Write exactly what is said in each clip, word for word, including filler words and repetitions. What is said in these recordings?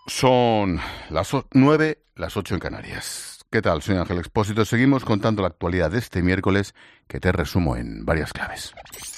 Son las nueve, las ocho en Canarias. ¿Qué tal? Soy Ángel Expósito. Seguimos contando la actualidad de este miércoles, que te resumo en varias claves.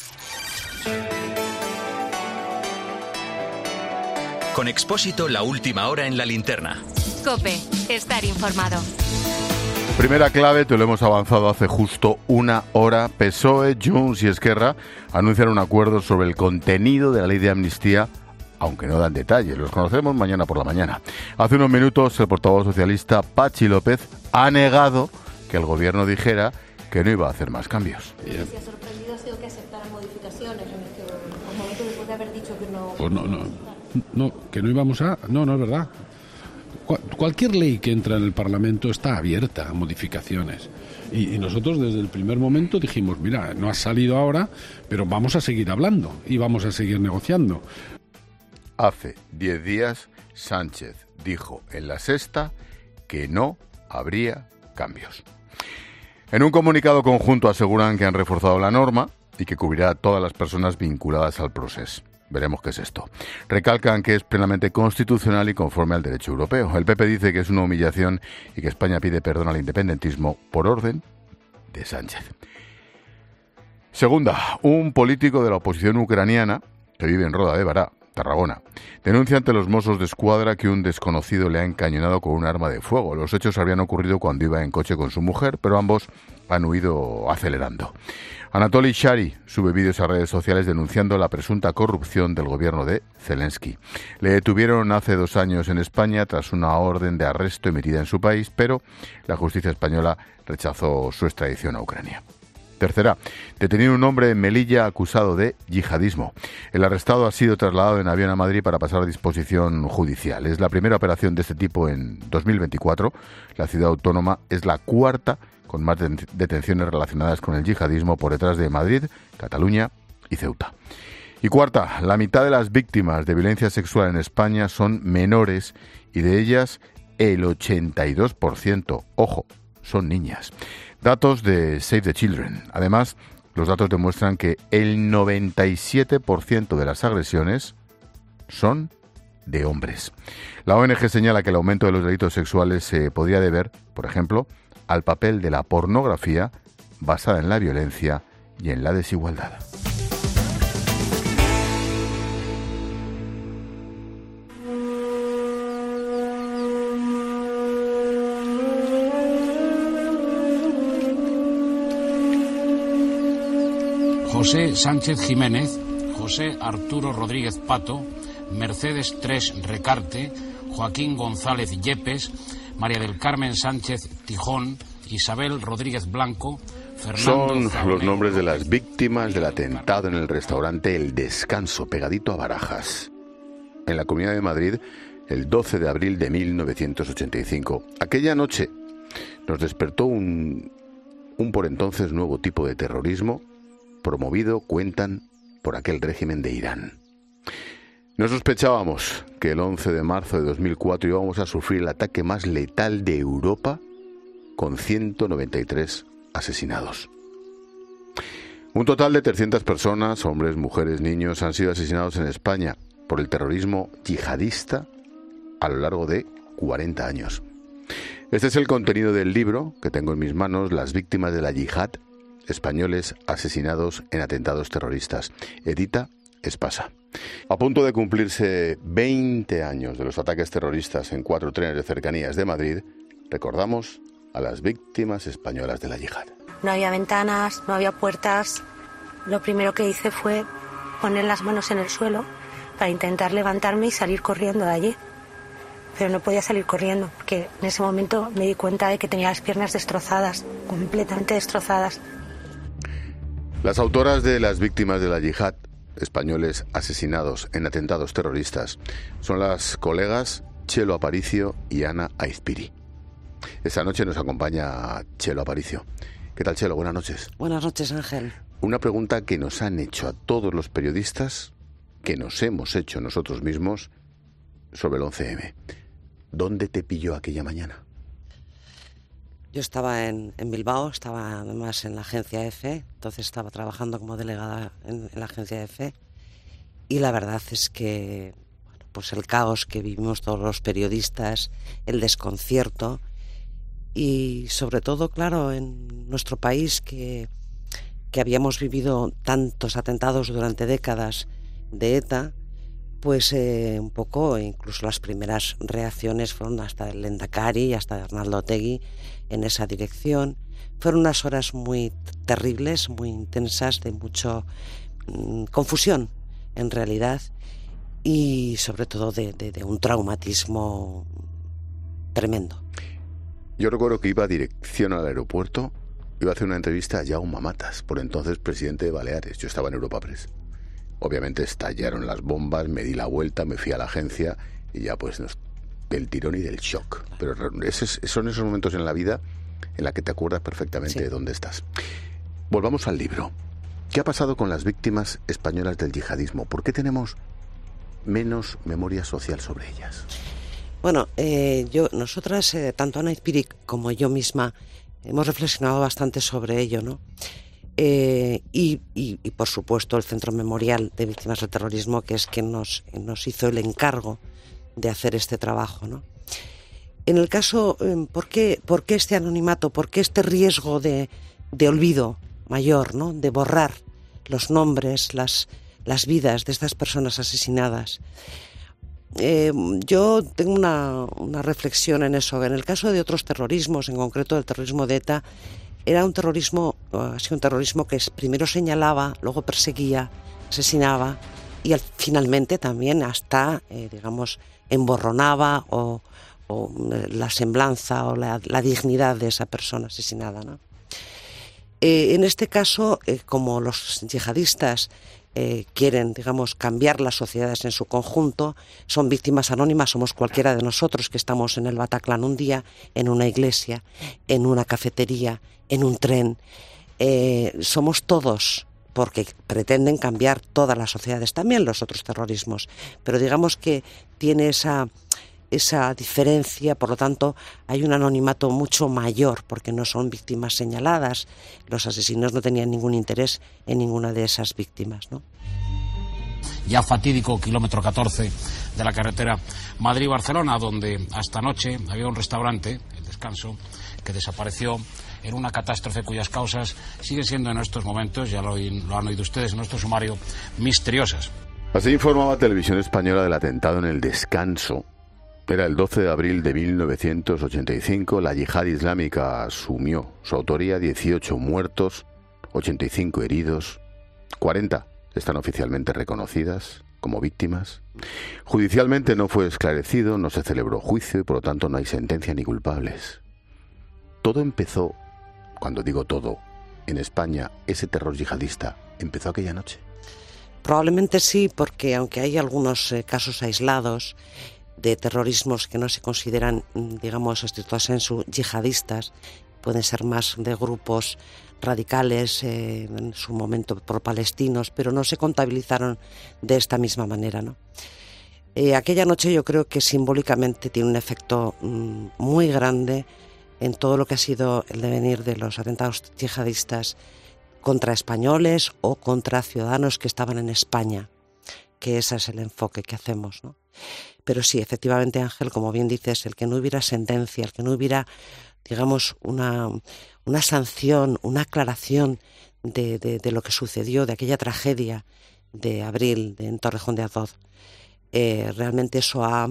Con Expósito, la última hora en la linterna. COPE, estar informado. Primera clave, te lo hemos avanzado hace justo una hora. P S O E, Junts y Esquerra anuncian un acuerdo sobre el contenido de la ley de amnistía, aunque no dan detalles. Los conoceremos mañana por la mañana. Hace unos minutos, el portavoz socialista Patxi López ha negado que el gobierno dijera que no iba a hacer más cambios. Lo que se ha sorprendido ha sido que aceptaran modificaciones en este momento después de haber dicho que no... Pues no, no, no, que no íbamos a... No, no es verdad. Cualquier ley que entra en el Parlamento está abierta a modificaciones. Y, y nosotros desde el primer momento dijimos, mira, no ha salido ahora, pero vamos a seguir hablando y vamos a seguir negociando. Hace diez días, Sánchez dijo en La Sexta que no habría cambios. En un comunicado conjunto aseguran que han reforzado la norma y que cubrirá a todas las personas vinculadas al proceso. Veremos qué es esto. Recalcan que es plenamente constitucional y conforme al derecho europeo. El P P dice que es una humillación y que España pide perdón al independentismo por orden de Sánchez. Segunda, un político de la oposición ucraniana que vive en Roda de Bará, Tarragona, denuncia ante los Mossos de Escuadra que un desconocido le ha encañonado con un arma de fuego. Los hechos habrían ocurrido cuando iba en coche con su mujer, pero ambos han huido acelerando. Anatoly Shari sube vídeos a redes sociales denunciando la presunta corrupción del gobierno de Zelensky. Le detuvieron hace dos años en España tras una orden de arresto emitida en su país, pero la justicia española rechazó su extradición a Ucrania. Tercera, detenido un hombre en Melilla acusado de yihadismo. El arrestado ha sido trasladado en avión a Madrid para pasar a disposición judicial. Es la primera operación de este tipo en dos mil veinticuatro. La ciudad autónoma es la cuarta con más detenciones relacionadas con el yihadismo por detrás de Madrid, Cataluña y Ceuta. Y cuarta, la mitad de las víctimas de violencia sexual en España son menores y de ellas el ochenta y dos por ciento, ojo, son niñas. Datos de Save the Children. Además, los datos demuestran que el noventa y siete por ciento de las agresiones son de hombres. La O N G señala que el aumento de los delitos sexuales se podría deber, por ejemplo, al papel de la pornografía basada en la violencia y en la desigualdad. José Sánchez Jiménez, José Arturo Rodríguez Pato, Mercedes tres Recarte, Joaquín González Yepes, María del Carmen Sánchez Tijón, Isabel Rodríguez Blanco, Fernando Son Zaonero, los nombres de las víctimas del atentado en el restaurante El Descanso, pegadito a Barajas, en la Comunidad de Madrid, el doce de abril de mil novecientos ochenta y cinco. Aquella noche nos despertó un, un por entonces nuevo tipo de terrorismo promovido, cuentan, por aquel régimen de Irán. No sospechábamos que el once de marzo de dos mil cuatro íbamos a sufrir el ataque más letal de Europa, con ciento noventa y tres asesinados. Un total de trescientas personas, hombres, mujeres, niños, han sido asesinados en España por el terrorismo yihadista a lo largo de cuarenta años. Este es el contenido del libro que tengo en mis manos, Las víctimas de la yihad, españoles asesinados en atentados terroristas. Edita Espasa. A punto de cumplirse veinte años de los ataques terroristas en cuatro trenes de cercanías de Madrid, recordamos a las víctimas españolas de la yihad. No había ventanas, no había puertas. Lo primero que hice fue poner las manos en el suelo para intentar levantarme y salir corriendo de allí. Pero no podía salir corriendo porque en ese momento me di cuenta de que tenía las piernas destrozadas, completamente destrozadas. Las autoras de las víctimas de la yihad, españoles asesinados en atentados terroristas, son las colegas Chelo Aparicio y Ana Aizpiri. Esta noche nos acompaña Chelo Aparicio. ¿Qué tal, Chelo? Buenas noches. Buenas noches, Ángel. Una pregunta que nos han hecho a todos los periodistas, que nos hemos hecho nosotros mismos, sobre el once eme. ¿Dónde te pilló aquella mañana? Yo estaba en, en Bilbao, estaba además en la agencia EFE, entonces estaba trabajando como delegada en, en la agencia EFE, y la verdad es que, bueno, pues el caos que vivimos todos los periodistas, el desconcierto y sobre todo, claro, en nuestro país que, que habíamos vivido tantos atentados durante décadas de ETA, pues eh, un poco, incluso las primeras reacciones fueron hasta el Lehendakari, hasta Arnaldo Otegi en esa dirección. Fueron unas horas muy terribles, muy intensas, de mucha mmm, confusión en realidad y sobre todo de, de, de un traumatismo tremendo. Yo recuerdo que iba a dirección al aeropuerto, iba a hacer una entrevista a Jaume Matas, por entonces presidente de Baleares. Yo estaba en Europa Press. Obviamente estallaron las bombas, me di la vuelta, me fui a la agencia y ya pues nos, del tirón y del shock. Pero esos, son esos momentos en la vida en la que te acuerdas perfectamente sí. de dónde estás. Volvamos al libro. ¿Qué ha pasado con las víctimas españolas del yihadismo? ¿Por qué tenemos menos memoria social sobre ellas? Bueno, eh, yo, nosotras, eh, tanto Ana Izpiric como yo misma, hemos reflexionado bastante sobre ello, ¿no? Eh, y, y, y, por supuesto, el Centro Memorial de Víctimas del Terrorismo, que es quien nos, nos hizo el encargo de hacer este trabajo, ¿no? En el caso, ¿por qué, por qué este anonimato? ¿Por qué este riesgo de, de olvido mayor, ¿no? De borrar los nombres, las, las vidas de estas personas asesinadas? Eh, yo tengo una, una reflexión en eso. En el caso de otros terrorismos, en concreto el terrorismo de ETA, era un terrorismo, ha sido un terrorismo que primero señalaba, luego perseguía, asesinaba y al, finalmente también hasta, eh, digamos, emborronaba o, o la semblanza o la, la dignidad de esa persona asesinada, ¿no? Eh, en este caso, eh, como los yihadistas eh, quieren, digamos, cambiar las sociedades en su conjunto, son víctimas anónimas, somos cualquiera de nosotros que estamos en el Bataclan un día, en una iglesia, en una cafetería, en un tren. Eh, somos todos, porque pretenden cambiar todas las sociedades, también los otros terrorismos, pero digamos que tiene esa, esa diferencia, por lo tanto hay un anonimato mucho mayor, porque no son víctimas señaladas, los asesinos no tenían ningún interés en ninguna de esas víctimas, ¿no? Ya fatídico kilómetro catorce de la carretera Madrid-Barcelona, donde hasta anoche había un restaurante, El Descanso, que desapareció en una catástrofe cuyas causas siguen siendo en estos momentos, ya lo, lo han oído ustedes en nuestro sumario, misteriosas. Así informaba Televisión Española del atentado en El Descanso. Era el doce de abril de mil novecientos ochenta y cinco, la yihad islámica asumió su autoría, dieciocho muertos, ochenta y cinco heridos, cuarenta están oficialmente reconocidas como víctimas. Judicialmente no fue esclarecido, no se celebró juicio y por lo tanto no hay sentencia ni culpables. Todo empezó, cuando digo todo, en España, ese terror yihadista empezó aquella noche. Probablemente sí, porque aunque hay algunos eh, casos aislados de terrorismos que no se consideran, digamos, estricto sensu yihadistas, pueden ser más de grupos radicales, eh, en su momento pro-palestinos, pero no se contabilizaron de esta misma manera, ¿no? Eh, aquella noche yo creo que simbólicamente tiene un efecto mm, muy grande en todo lo que ha sido el devenir de los atentados yihadistas contra españoles o contra ciudadanos que estaban en España, que ese es el enfoque que hacemos, ¿no? Pero sí, efectivamente, Ángel, como bien dices, el que no hubiera sentencia, el que no hubiera, digamos, una, una sanción, una aclaración de, de, de lo que sucedió, de aquella tragedia de abril de, en Torrejón de Ardoz, eh, realmente eso ha,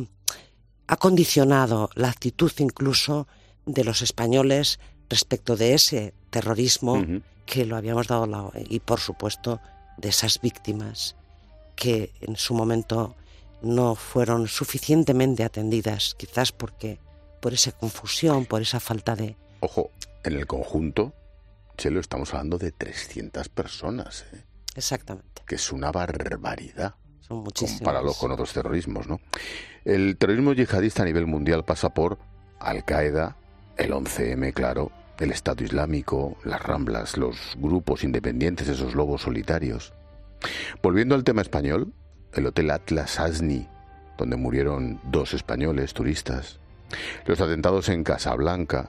ha condicionado la actitud incluso de los españoles respecto de ese terrorismo uh-huh. que lo habíamos dado la, y por supuesto de esas víctimas que en su momento no fueron suficientemente atendidas, quizás porque por esa confusión, por esa falta de... Ojo, en el conjunto, Chelo, estamos hablando de trescientas personas, ¿eh? Exactamente. Que es una barbaridad. Son muchísimas. Compáralo con otros terrorismos, ¿no? El terrorismo yihadista a nivel mundial pasa por Al-Qaeda, el once eme, claro, el Estado Islámico, las Ramblas, los grupos independientes, esos lobos solitarios. Volviendo al tema español, el Hotel Atlas Asni, donde murieron dos españoles turistas, los atentados en Casablanca,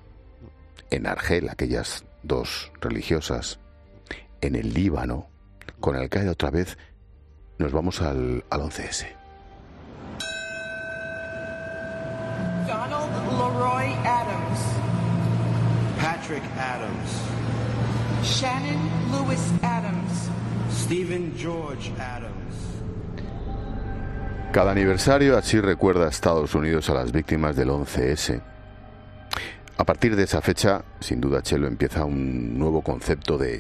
en Argel, aquellas dos religiosas, en el Líbano, con Al-Qaeda otra vez, nos vamos al, al once ese. Patrick Adams. Shannon Lewis Adams. Stephen George Adams. Cada aniversario así recuerda a Estados Unidos a las víctimas del once ese. A partir de esa fecha, sin duda, Chelo, empieza un nuevo concepto de,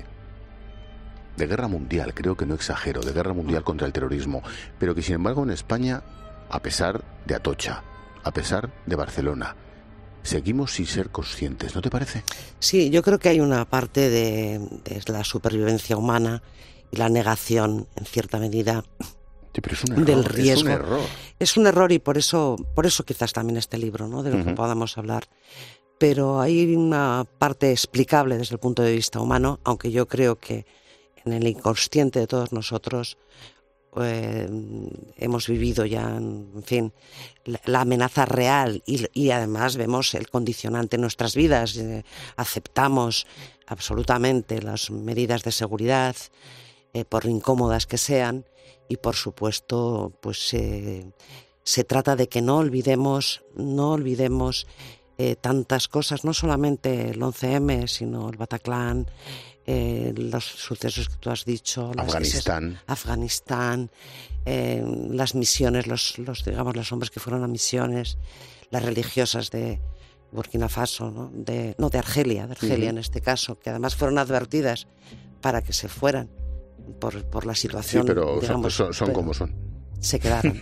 de guerra mundial, creo que no exagero, de guerra mundial contra el terrorismo, pero que sin embargo en España, a pesar de Atocha, a pesar de Barcelona, seguimos sin ser conscientes, ¿no te parece? Sí, yo creo que hay una parte de, de la supervivencia humana y la negación, en cierta medida, sí, pero es un error, del riesgo. Es un error. Es un error y por eso, por eso quizás también este libro, ¿no? De lo uh-huh. que podamos hablar. Pero hay una parte explicable desde el punto de vista humano, aunque yo creo que en el inconsciente de todos nosotros eh, hemos vivido ya, en fin, la, la amenaza real y, y además vemos el condicionante en nuestras vidas. Eh, aceptamos absolutamente las medidas de seguridad, eh, por incómodas que sean, y por supuesto, pues eh, se trata de que no olvidemos, no olvidemos Eh, tantas cosas, no solamente el once eme, sino el Bataclan, eh, los sucesos que tú has dicho, Afganistán, las, Afganistán, eh, las misiones, los, los digamos los hombres que fueron a misiones, las religiosas de Burkina Faso, no, de, no, de Argelia, de Argelia uh-huh. en este caso, que además fueron advertidas para que se fueran por, por la situación. Sí, pero digamos, son, son como son. Se quedaron.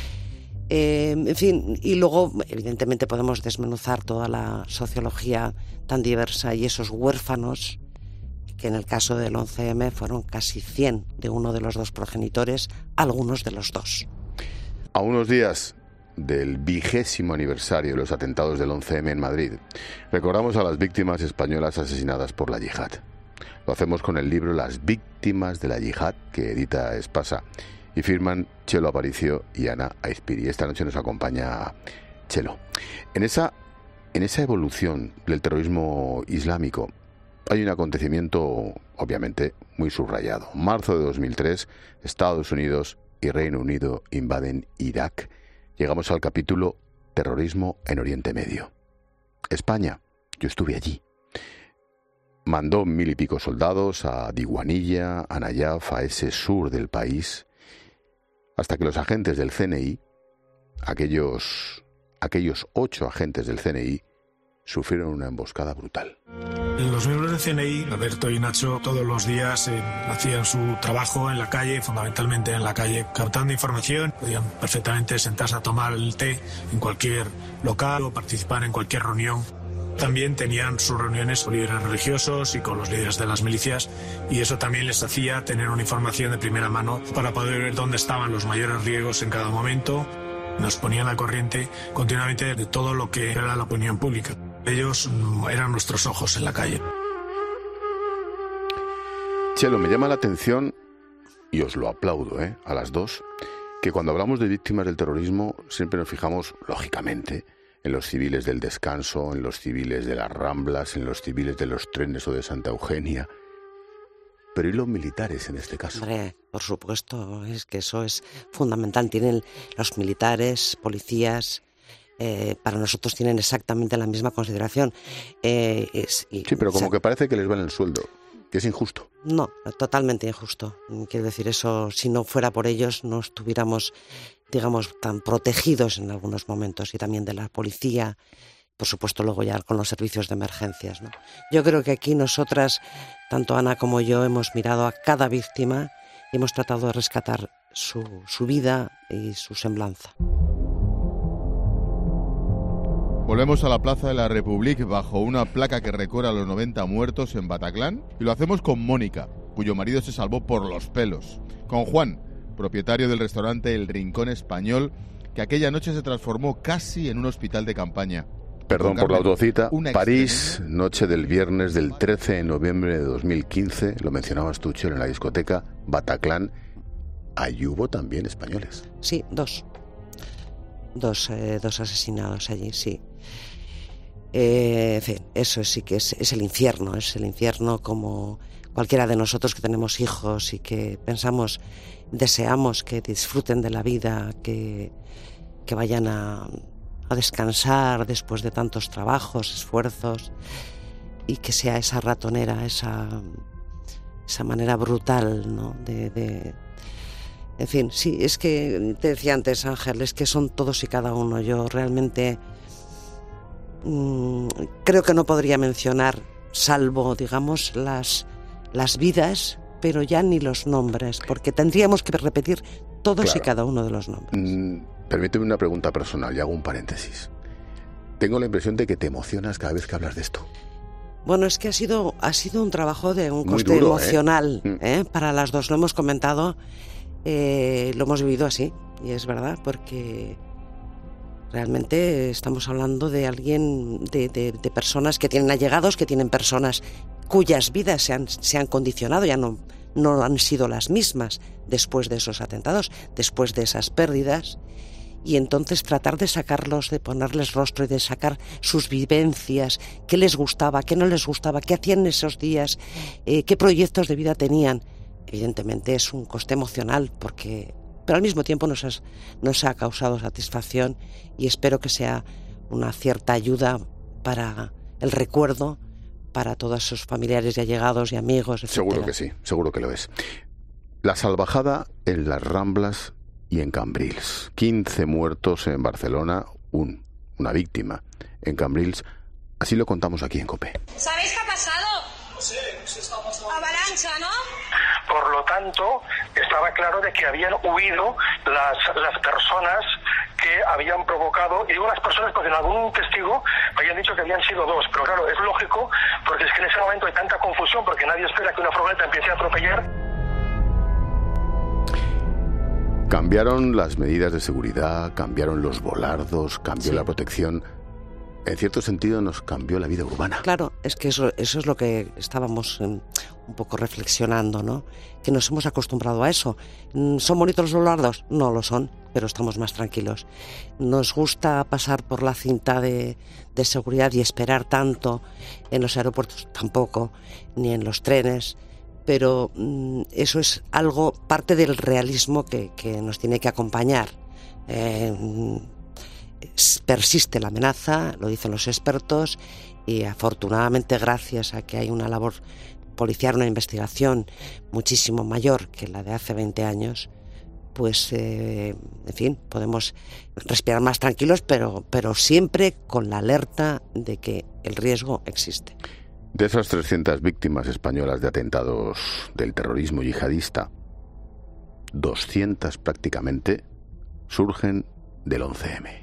Eh, en fin, y luego evidentemente podemos desmenuzar toda la sociología tan diversa y esos huérfanos, que en el caso del once eme fueron casi cien de uno de los dos progenitores, algunos de los dos. A unos días del vigésimo aniversario de los atentados del once eme en Madrid, recordamos a las víctimas españolas asesinadas por la yihad. Lo hacemos con el libro Las víctimas de la yihad, que edita Espasa, y firman Chelo Aparicio y Ana Aizpiri. Esta noche nos acompaña Chelo. En esa, en esa evolución del terrorismo islámico hay un acontecimiento, obviamente, muy subrayado. Marzo de dos mil tres, Estados Unidos y Reino Unido invaden Irak. Llegamos al capítulo Terrorismo en Oriente Medio. España, yo estuve allí. Mandó mil y pico soldados a Diguanilla, a Nayaf, a ese sur del país, hasta que los agentes del ce ene i, aquellos, aquellos ocho agentes del ce ene i, sufrieron una emboscada brutal. Los miembros del ce ene i, Alberto y Nacho, todos los días eh, hacían su trabajo en la calle, fundamentalmente en la calle, captando información. Podían perfectamente sentarse a tomar el té en cualquier local o participar en cualquier reunión. También tenían sus reuniones con líderes religiosos y con los líderes de las milicias, y eso también les hacía tener una información de primera mano para poder ver dónde estaban los mayores riesgos en cada momento. Nos ponían al corriente continuamente de todo lo que era la opinión pública. Ellos eran nuestros ojos en la calle. Chelo, me llama la atención, y os lo aplaudo, ¿eh? a las dos, que cuando hablamos de víctimas del terrorismo siempre nos fijamos, lógicamente, en los civiles del Descanso, en los civiles de las Ramblas, en los civiles de los trenes o de Santa Eugenia. Pero ¿y los militares en este caso? Hombre, por supuesto, es que eso es fundamental. Tienen los militares, policías, eh, para nosotros tienen exactamente la misma consideración. Eh, es, y, sí, pero como o sea, que parece que les van el sueldo, que es injusto. No, totalmente injusto. Quiero decir, eso, si no fuera por ellos, no estuviéramos, digamos, tan protegidos en algunos momentos, y también de la policía, por supuesto luego ya con los servicios de emergencias, ¿no? Yo creo que aquí nosotras, tanto Ana como yo, hemos mirado a cada víctima y hemos tratado de rescatar su, su vida y su semblanza. Volvemos a la Plaza de la República bajo una placa que recuerda a los noventa muertos en Bataclan, y lo hacemos con Mónica, cuyo marido se salvó por los pelos, con Juan, propietario del restaurante El Rincón Español, que aquella noche se transformó casi en un hospital de campaña. Perdón por la autocita. París, noche del viernes del trece de noviembre de dos mil quince, lo mencionabas tú, Chelo, en la discoteca Bataclan. Ahí hubo también españoles. Sí, dos. Dos, eh, dos asesinados allí, sí. Eh, en fin, eso sí que es, es el infierno, es el infierno como cualquiera de nosotros que tenemos hijos y que pensamos, deseamos que disfruten de la vida, que, que vayan a, a descansar después de tantos trabajos, esfuerzos. y que sea esa ratonera, esa, esa manera brutal, ¿no? De, de, en fin, sí, es que te decía antes, Ángel, es que son todos y cada uno. Yo realmente mmm, creo que no podría mencionar, salvo, digamos, las, las vidas, pero ya ni los nombres, porque tendríamos que repetir todos claro. y cada uno de los nombres. Mm, permíteme una pregunta personal y hago un paréntesis. Tengo la impresión de que te emocionas cada vez que hablas de esto. Bueno, es que ha sido, ha sido un trabajo de un Muy coste duro, emocional, ¿eh? ¿eh? Para las dos, lo hemos comentado, eh, lo hemos vivido así, y es verdad, porque realmente estamos hablando de alguien, de, de, de personas que tienen allegados, que tienen personas cuyas vidas se han, se han condicionado, ya no, no han sido las mismas después de esos atentados, después de esas pérdidas. Y entonces tratar de sacarlos, de ponerles rostro y de sacar sus vivencias, qué les gustaba, qué no les gustaba, qué hacían en esos días, eh, qué proyectos de vida tenían. Evidentemente es un coste emocional, porque, pero al mismo tiempo nos, has, nos ha causado satisfacción y espero que sea una cierta ayuda para el recuerdo, para todos sus familiares y allegados y amigos, etcétera. Seguro que sí, seguro que lo es. La salvajada en las Ramblas y en Cambrils. quince muertos en Barcelona, un, una víctima en Cambrils. Así lo contamos aquí en COPE. ¿Sabéis qué ha pasado? Sí, sí está pasando. Avalancha, ¿no? Por lo tanto, estaba claro de que habían huido las, las personas que habían provocado, y digo las personas porque en algún testigo habían dicho que habían sido dos, pero claro, es lógico, porque es que en ese momento hay tanta confusión, porque nadie espera que una furgoneta empiece a atropellar. Cambiaron las medidas de seguridad, cambiaron los volardos, cambió sí. la protección. En cierto sentido nos cambió la vida urbana. Claro, es que eso, eso es lo que estábamos um, un poco reflexionando, ¿no? Que nos hemos acostumbrado a eso. ¿Son bonitos los volardos? No lo son, pero estamos más tranquilos. Nos gusta pasar por la cinta de, de seguridad y esperar tanto en los aeropuertos, tampoco, ni en los trenes. Pero mmm, eso es algo, parte del realismo que, que nos tiene que acompañar. Eh, persiste la amenaza, lo dicen los expertos, y afortunadamente gracias a que hay una labor policial, una investigación muchísimo mayor que la de hace veinte años, pues, eh, en fin, podemos respirar más tranquilos, pero, pero siempre con la alerta de que el riesgo existe. De esas trescientas víctimas españolas de atentados del terrorismo yihadista, doscientas prácticamente surgen del once eme.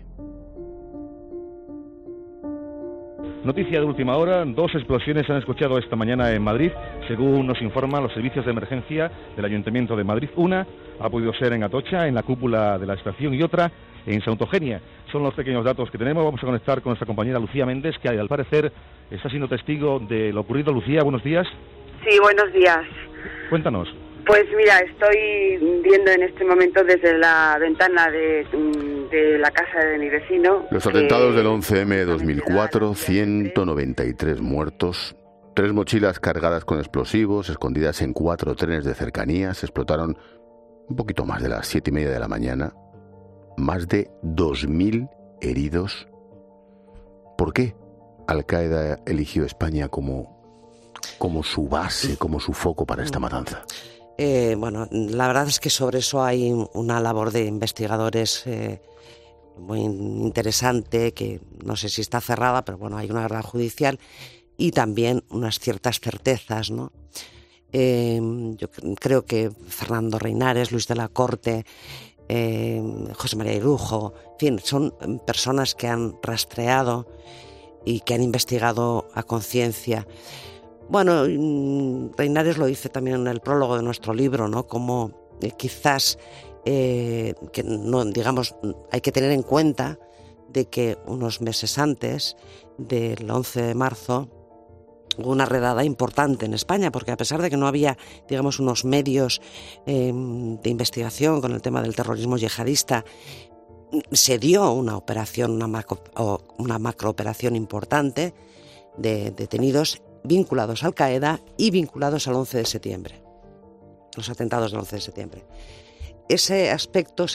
Noticia de última hora, dos explosiones se han escuchado esta mañana en Madrid, según nos informan los servicios de emergencia del Ayuntamiento de Madrid. Una ha podido ser en Atocha, en la cúpula de la estación, y otra en Santa Eugenia. Son los pequeños datos que tenemos. Vamos a conectar con nuestra compañera Lucía Méndez, que al parecer está siendo testigo de lo ocurrido. Lucía, buenos días. Sí, buenos días. Cuéntanos. Pues mira, estoy viendo en este momento desde la ventana de, de la casa de mi vecino. Los atentados que... del once eme de dos mil cuatro, ciento noventa y tres muertos, tres mochilas cargadas con explosivos, escondidas en cuatro trenes de cercanías, explotaron un poquito más de las siete y media de la mañana, más de dos mil heridos. ¿Por qué Al-Qaeda eligió España como, como su base, como su foco para esta matanza? Eh, bueno, la verdad es que sobre eso hay una labor de investigadores eh, muy interesante, que no sé si está cerrada, pero bueno, hay una verdad judicial y también unas ciertas certezas, ¿no? Eh, yo creo que Fernando Reinares, Luis de la Corte, eh, José María Irujo, en fin, son personas que han rastreado y que han investigado a conciencia. Bueno, Reinares lo dice también en el prólogo de nuestro libro, ¿no? Como eh, quizás, eh, que no, digamos, hay que tener en cuenta de que unos meses antes del once de marzo hubo una redada importante en España, porque a pesar de que no había, digamos, unos medios eh, de investigación con el tema del terrorismo yihadista, se dio una operación, una macro, una macrooperación importante de detenidos vinculados a Al-Qaeda y vinculados al once de septiembre, los atentados del once de septiembre. Ese aspecto